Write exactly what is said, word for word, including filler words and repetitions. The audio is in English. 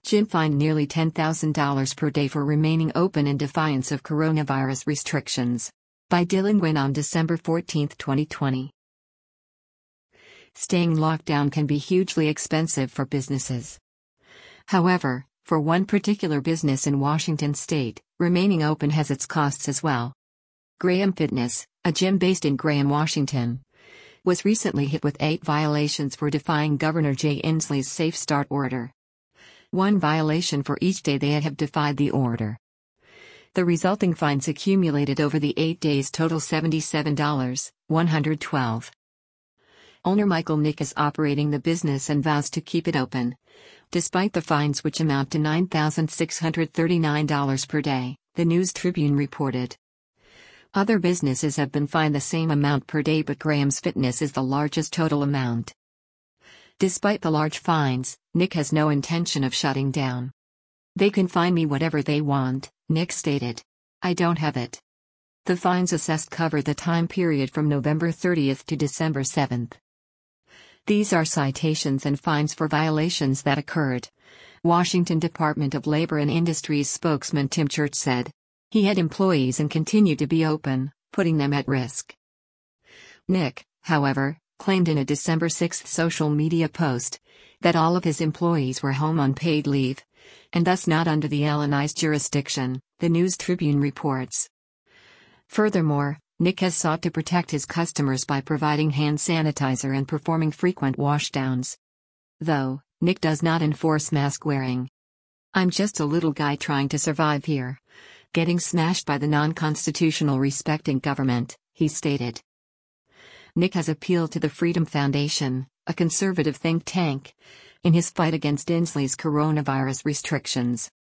Gym fined nearly ten thousand dollars per day for remaining open in defiance of coronavirus restrictions. By Dylan Nguyen on December fourteenth, twenty twenty. Staying locked down can be hugely expensive for businesses. However, for one particular business in Washington state, remaining open has its costs as well. Graham Fitness, a gym based in Graham, Washington, was recently hit with eight violations for defying Governor Jay Inslee's Safe Start order. One violation for each day they have defied the order. The resulting fines accumulated over the eight days total seventy-seven thousand one hundred twelve dollars. Owner Michael Nick is operating the business and vows to keep it open, despite the fines which amount to nine thousand six hundred thirty-nine dollars per day, the News Tribune reported. Other businesses have been fined the same amount per day, but Graham's Fitness is the largest total amount. Despite the large fines, Nick has no intention of shutting down. "They can fine me whatever they want," Nick stated. "I don't have it." The fines assessed cover the time period from November thirtieth to December seventh. These are citations and fines for violations that occurred. Washington Department of Labor and Industries spokesman Tim Church said. He had employees and continued to be open, putting them at risk. Nick, however, claimed in a December sixth social media post that all of his employees were home on paid leave, and thus not under the L N I's jurisdiction, the News Tribune reports. Furthermore, Nick has sought to protect his customers by providing hand sanitizer and performing frequent washdowns. Though, Nick does not enforce mask wearing. "I'm just a little guy trying to survive here, getting smashed by the non-constitutional respecting government," he stated. Nick has appealed to the Freedom Foundation, a conservative think tank, in his fight against Inslee's coronavirus restrictions.